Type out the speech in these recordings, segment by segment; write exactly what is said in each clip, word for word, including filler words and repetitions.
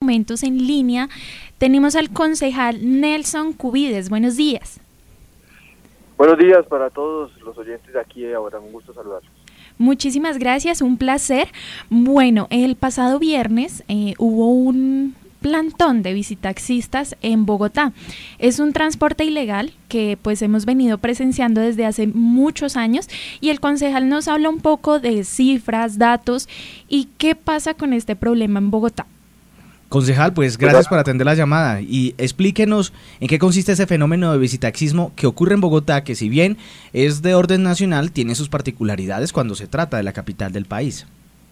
momentos en línea tenemos al concejal Nelson Cubides. Buenos días. Buenos días para todos los oyentes de aquí de ahora, un gusto saludarlos. Muchísimas gracias, un placer. Bueno, el pasado viernes eh, hubo un plantón de visitaxistas en Bogotá. Es un transporte ilegal que pues hemos venido presenciando desde hace muchos años y el concejal nos habla un poco de cifras, datos y qué pasa con este problema en Bogotá. Concejal, pues gracias por atender la llamada y explíquenos en qué consiste ese fenómeno de visitaxismo que ocurre en Bogotá, que si bien es de orden nacional, tiene sus particularidades cuando se trata de la capital del país.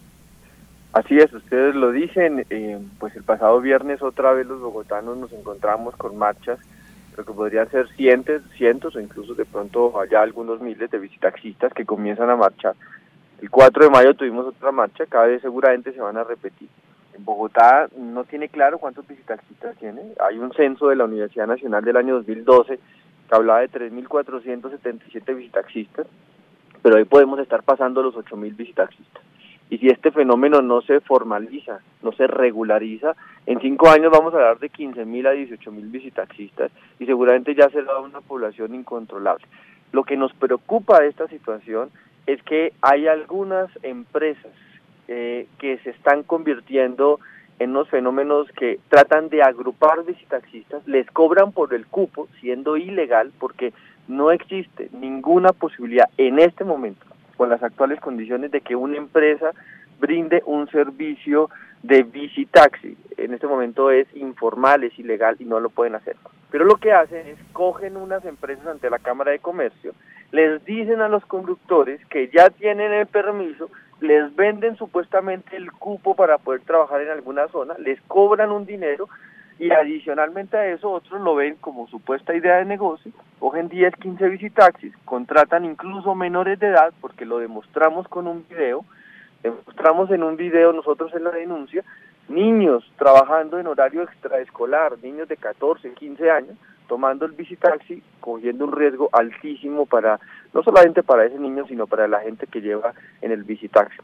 Así es, ustedes lo dicen, eh, pues el pasado viernes otra vez los bogotanos nos encontramos con marchas, lo que podrían ser cientos, cientos o incluso de pronto allá algunos miles de visitaxistas que comienzan a marchar. El cuatro de mayo tuvimos otra marcha, cada vez seguramente se van a repetir. En Bogotá no tiene claro cuántos visitaxistas tiene. Hay un censo de la Universidad Nacional del año dos mil doce que hablaba de tres mil cuatrocientos setenta y siete visitaxistas, pero hoy podemos estar pasando los ocho mil visitaxistas. Y si este fenómeno no se formaliza, no se regulariza, en cinco años vamos a hablar de quince mil a dieciocho mil visitaxistas y seguramente ya será una población incontrolable. Lo que nos preocupa de esta situación es que hay algunas empresas Eh, que se están convirtiendo en unos fenómenos que tratan de agrupar visitaxistas, les cobran por el cupo, siendo ilegal, porque no existe ninguna posibilidad en este momento, con las actuales condiciones, de que una empresa brinde un servicio de visitaxi. En este momento es informal, es ilegal y no lo pueden hacer. Pero lo que hacen es cogen unas empresas ante la Cámara de Comercio, les dicen a los conductores que ya tienen el permiso, les venden supuestamente el cupo para poder trabajar en alguna zona, les cobran un dinero y adicionalmente a eso otros lo ven como supuesta idea de negocio, cogen diez, quince visitaxis, contratan incluso menores de edad, porque lo demostramos con un video, demostramos en un video nosotros en la denuncia, niños trabajando en horario extraescolar, niños de catorce, quince años, tomando el visitaxi, cogiendo un riesgo altísimo para, no solamente para ese niño, sino para la gente que lleva en el visitaxi.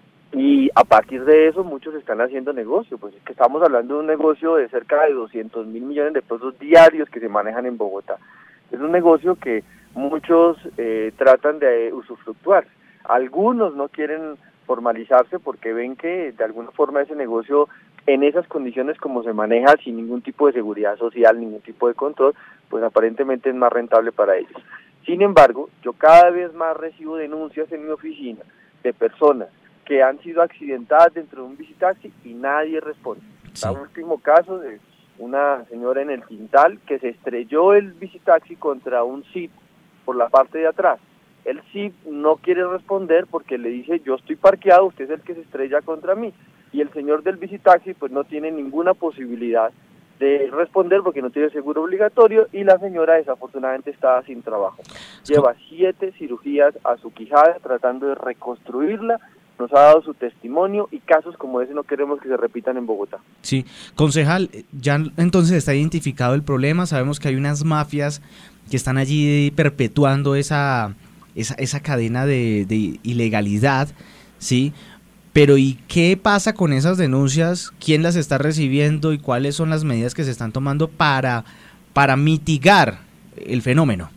Y a partir de eso muchos están haciendo negocio, pues es que estamos hablando de un negocio de cerca de doscientos mil millones de pesos diarios que se manejan en Bogotá. Es un negocio que muchos eh, tratan de usufructuar. Algunos no quieren formalizarse porque ven que de alguna forma ese negocio en esas condiciones como se maneja, sin ningún tipo de seguridad social, ningún tipo de control, pues aparentemente es más rentable para ellos. Sin embargo, yo cada vez más recibo denuncias en mi oficina de personas que han sido accidentadas dentro de un visitaxi y nadie responde. Sí. El último caso de una señora en el Quintal que se estrelló el visitaxi contra un Jeep por la parte de atrás. El Jeep no quiere responder porque le dice, yo estoy parqueado, usted es el que se estrella contra mí. Y el señor del visitaxi pues no tiene ninguna posibilidad de responder porque no tiene seguro obligatorio y la señora desafortunadamente está sin trabajo. Lleva siete cirugías a su quijada tratando de reconstruirla, nos ha dado su testimonio y casos como ese no queremos que se repitan en Bogotá. Sí, concejal, ya entonces está identificado el problema, sabemos que hay unas mafias que están allí perpetuando esa, esa, esa cadena de, de ilegalidad, ¿sí? Pero ¿y qué pasa con esas denuncias? ¿Quién las está recibiendo y cuáles son las medidas que se están tomando para, para mitigar el fenómeno?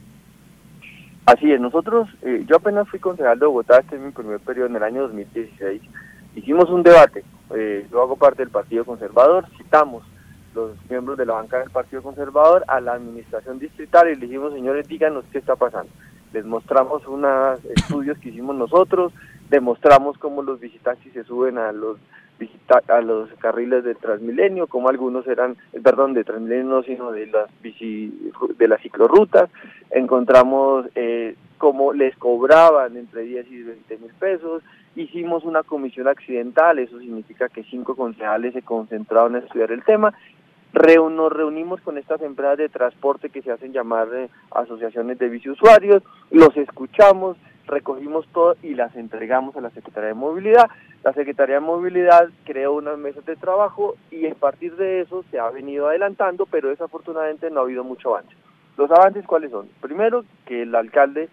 Así es, nosotros, eh, yo apenas fui concejal de Bogotá, este es mi primer periodo en el año dos mil dieciséis, hicimos un debate, eh, yo hago parte del Partido Conservador, citamos los miembros de la banca del Partido Conservador a la administración distrital y le dijimos, señores, díganos qué está pasando. Les mostramos unos estudios que hicimos nosotros, demostramos cómo los visitaxis se suben a los visita a los carriles de Transmilenio, como algunos eran, perdón, de Transmilenio no, sino de las bici, de las ciclorrutas, encontramos eh, cómo les cobraban entre diez y veinte mil pesos, hicimos una comisión accidental, eso significa que cinco concejales se concentraron en estudiar el tema, Reun, nos reunimos con estas empresas de transporte que se hacen llamar eh, asociaciones de biciusuarios, los escuchamos, recogimos todo y las entregamos a la Secretaría de Movilidad. La Secretaría de Movilidad creó unas mesas de trabajo y a partir de eso se ha venido adelantando, pero desafortunadamente no ha habido mucho avance. ¿Los avances cuáles son? Primero, que el alcalde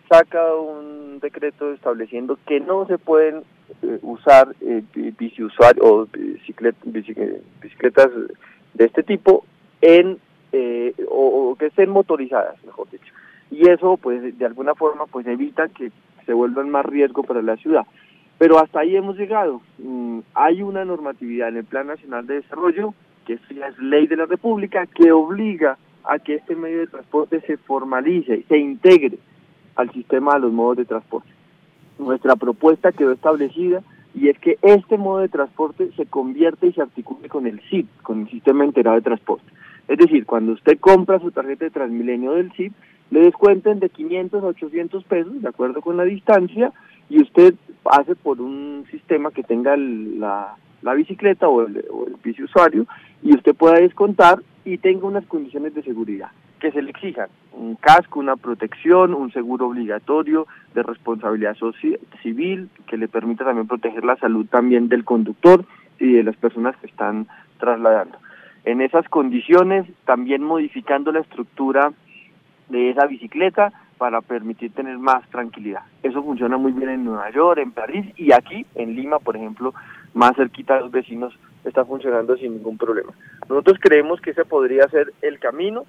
saca un decreto estableciendo que no se pueden eh, usar eh, biciusuarios o biciclet, bicicletas de este tipo en eh, o, o que estén motorizadas, mejor dicho. Y eso, pues, de alguna forma, pues evita que se vuelvan más riesgo para la ciudad. Pero hasta ahí hemos llegado. Mm, hay una normatividad en el Plan Nacional de Desarrollo, que esto ya es ley de la República, que obliga a que este medio de transporte se formalice, se integre al sistema de los modos de transporte. Nuestra propuesta quedó establecida y es que este modo de transporte se convierte y se articule con el S I P, con el Sistema Integrado de Transporte. Es decir, cuando usted compra su tarjeta de Transmilenio del S I P, le descuenten de quinientos a ochocientos pesos, de acuerdo con la distancia, y usted pase por un sistema que tenga el, la, la bicicleta o el, o el biciusuario, y usted pueda descontar y tenga unas condiciones de seguridad que se le exijan, un casco, una protección, un seguro obligatorio de responsabilidad social, civil, que le permita también proteger la salud también del conductor y de las personas que están trasladando. En esas condiciones, también modificando la estructura de esa bicicleta para permitir tener más tranquilidad. Eso funciona muy bien en Nueva York, en París y aquí en Lima, por ejemplo, más cerquita de los vecinos, está funcionando sin ningún problema. Nosotros creemos que ese podría ser el camino.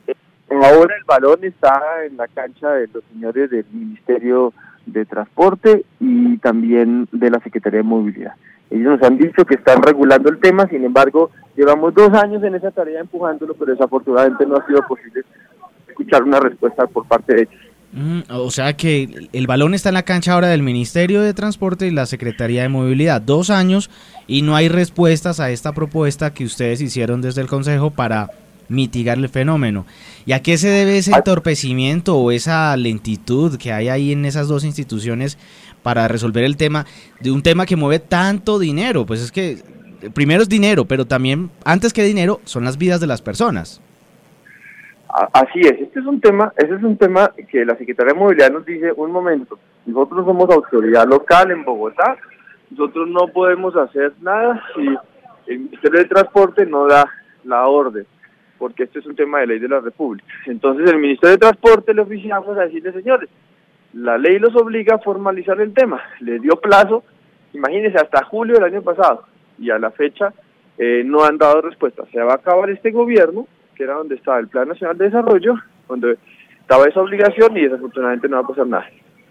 Ahora el balón está en la cancha de los señores del Ministerio de Transporte y también de la Secretaría de Movilidad. Ellos nos han dicho que están regulando el tema, sin embargo, llevamos dos años en esa tarea empujándolo, pero desafortunadamente no ha sido posible escuchar una respuesta por parte de ellos. Mm, o sea que el balón está en la cancha ahora del Ministerio de Transporte y la Secretaría de Movilidad. Dos años y no hay respuestas a esta propuesta que ustedes hicieron desde el Consejo para mitigar el fenómeno. ¿Y a qué se debe ese entorpecimiento o esa lentitud que hay ahí en esas dos instituciones para resolver el tema de un tema que mueve tanto dinero? Pues es que primero es dinero, pero también antes que dinero son las vidas de las personas. Así es, este es un tema, ese es un tema que la Secretaría de Movilidad nos dice, un momento, nosotros somos autoridad local en Bogotá, nosotros no podemos hacer nada si el Ministerio de Transporte no da la orden, porque este es un tema de ley de la República. Entonces el Ministerio de Transporte le oficiamos a decirle, señores, la ley los obliga a formalizar el tema, le dio plazo, imagínense, hasta julio del año pasado, y a la fecha eh, no han dado respuesta. Se va a acabar este gobierno, que era donde estaba el Plan Nacional de Desarrollo, donde estaba esa obligación y desafortunadamente no va a pasar nada.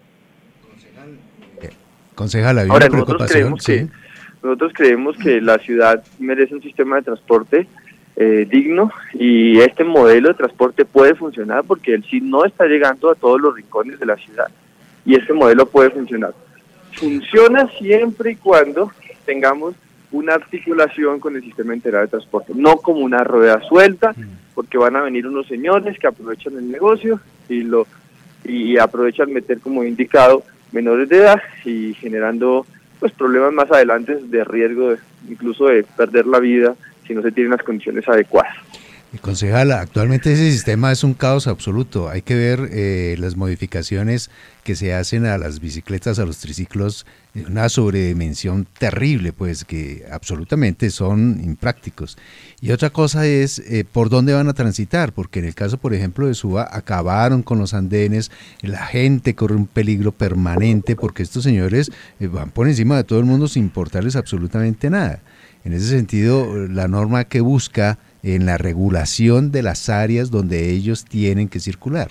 Concejal, ¿había Ahora, una nosotros preocupación? creemos, ¿Sí? que, nosotros creemos que la ciudad merece un sistema de transporte eh, digno y este modelo de transporte puede funcionar porque el S I D no está llegando a todos los rincones de la ciudad y este modelo puede funcionar. Funciona siempre y cuando tengamos una articulación con el sistema integrado de transporte, no como una rueda suelta, porque van a venir unos señores que aprovechan el negocio y lo y aprovechan meter como indicado menores de edad y generando pues problemas más adelante de riesgo de, incluso de perder la vida si no se tienen las condiciones adecuadas. Concejala, actualmente ese sistema es un caos absoluto. Hay que ver eh, las modificaciones que se hacen a las bicicletas, a los triciclos, una sobredimensión terrible, pues que absolutamente son imprácticos. Y otra cosa es eh, por dónde van a transitar, porque en el caso, por ejemplo, de Suba, acabaron con los andenes, la gente corre un peligro permanente, porque estos señores eh, van por encima de todo el mundo sin importarles absolutamente nada. En ese sentido, la norma que busca en la regulación de las áreas donde ellos tienen que circular.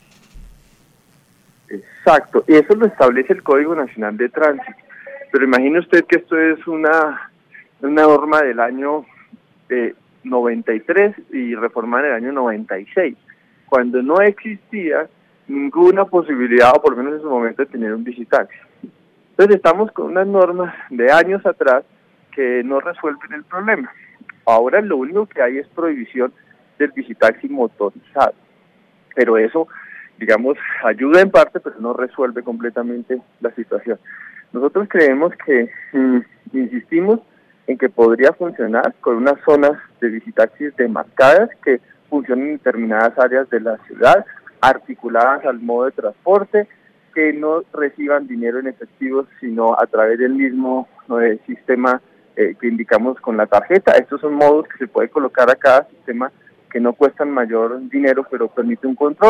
Exacto, y eso lo establece el Código Nacional de Tránsito. Pero imagine usted que esto es una, una norma del año eh, noventa y tres y reformada en el año noventa y seis, cuando no existía ninguna posibilidad, o por lo menos en su momento, de tener un bicitaxi. Entonces estamos con unas normas de años atrás que no resuelven el problema. Ahora lo único que hay es prohibición del bicitaxi motorizado, pero eso, digamos, ayuda en parte, pero no resuelve completamente la situación. Nosotros creemos que, mm, insistimos en que podría funcionar con unas zonas de bicitaxis demarcadas que funcionen en determinadas áreas de la ciudad, articuladas al modo de transporte, que no reciban dinero en efectivo, sino a través del mismo eh, sistema Eh, que indicamos con la tarjeta. Estos son modos que se puede colocar a cada sistema que no cuestan mayor dinero, pero permite un control.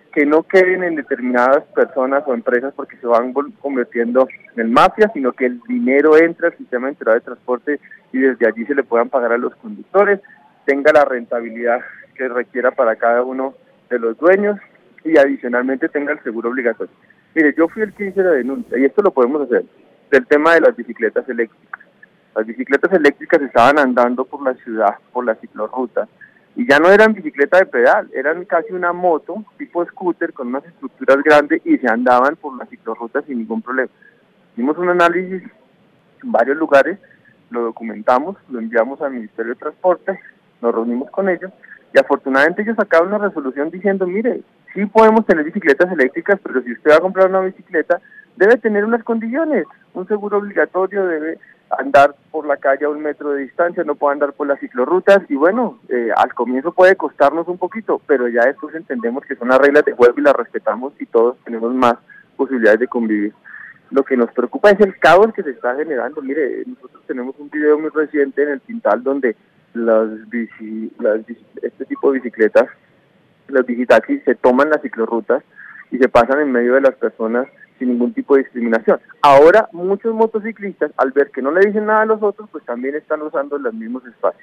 que no queden en determinadas personas o empresas porque se van convirtiendo en mafias, sino que el dinero entre al sistema integrado de transporte y desde allí se le puedan pagar a los conductores, tenga la rentabilidad que requiera para cada uno de los dueños y adicionalmente tenga el seguro obligatorio. Mire, yo fui el que hice la denuncia y esto lo podemos hacer del tema de las bicicletas eléctricas. Las bicicletas eléctricas estaban andando por la ciudad, por la ciclorruta, y ya no eran bicicletas de pedal, eran casi una moto tipo scooter con unas estructuras grandes y se andaban por la ciclorruta sin ningún problema. Hicimos un análisis en varios lugares, lo documentamos, lo enviamos al Ministerio de Transporte, nos reunimos con ellos y afortunadamente ellos sacaron una resolución diciendo, mire, sí podemos tener bicicletas eléctricas, pero si usted va a comprar una bicicleta, debe tener unas condiciones, un seguro obligatorio, debe andar por la calle a un metro de distancia, no puede andar por las ciclorrutas y bueno, eh, al comienzo puede costarnos un poquito, pero ya después entendemos que son las reglas de juego y las respetamos y todos tenemos más posibilidades de convivir. Lo que nos preocupa es el caos que se está generando. Mire, nosotros tenemos un video muy reciente en el Tintal donde las bici, las bici, este tipo de bicicletas, los bicitaxis se toman las ciclorrutas y se pasan en medio de las personas sin ningún tipo de discriminación. Ahora muchos motociclistas, al ver que no le dicen nada a los otros, pues también están usando los mismos espacios.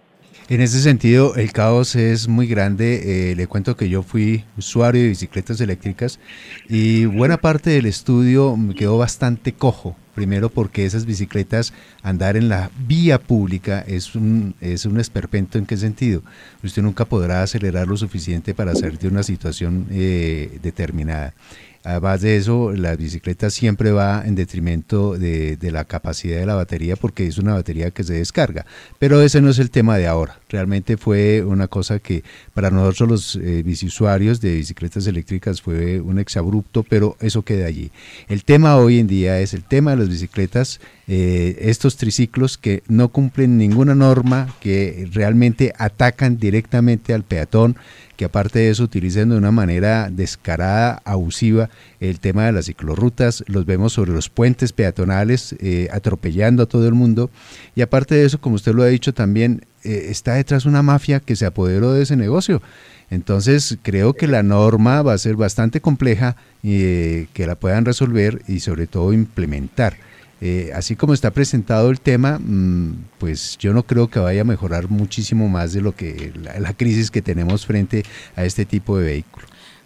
En ese sentido, el caos es muy grande. Eh, le cuento que yo fui usuario de bicicletas eléctricas y buena parte del estudio me quedó bastante cojo. Primero porque esas bicicletas, andar en la vía pública es un, es un esperpento. ¿En qué sentido? Usted nunca podrá acelerar lo suficiente para salir de una situación eh, determinada. Además de eso, la bicicleta siempre va en detrimento de, de la capacidad de la batería porque es una batería que se descarga. Pero ese no es el tema de ahora. Realmente fue una cosa que para nosotros los eh, biciusuarios de bicicletas eléctricas fue un exabrupto, pero eso queda allí. El tema hoy en día es el tema de las bicicletas, eh, estos triciclos que no cumplen ninguna norma, que realmente atacan directamente al peatón, que aparte de eso utilizan de una manera descarada, abusiva, el tema de las ciclorrutas, los vemos sobre los puentes peatonales eh, atropellando a todo el mundo, y aparte de eso, como usted lo ha dicho también, eh, está detrás una mafia que se apoderó de ese negocio. Entonces creo que la norma va a ser bastante compleja y eh, que la puedan resolver y sobre todo implementar. Eh, así como está presentado el tema, mmm, pues yo no creo que vaya a mejorar muchísimo más de lo que la, la crisis que tenemos frente a este tipo de vehículo.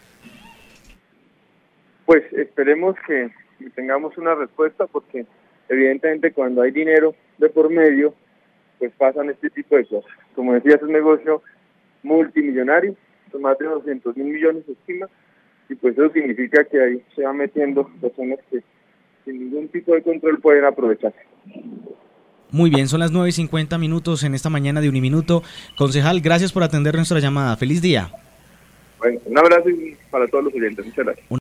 Pues esperemos que tengamos una respuesta porque evidentemente cuando hay dinero de por medio, pues pasan este tipo de cosas. Como decía, es un negocio multimillonario, más de doscientos mil millones se estima, y pues eso significa que ahí se van metiendo personas que sin ningún tipo de control pueden aprovecharse. Muy bien, son las nueve y cincuenta minutos en esta mañana de Uniminuto. Concejal, gracias por atender nuestra llamada. ¡Feliz día! Bueno, un abrazo para todos los oyentes. Muchas gracias.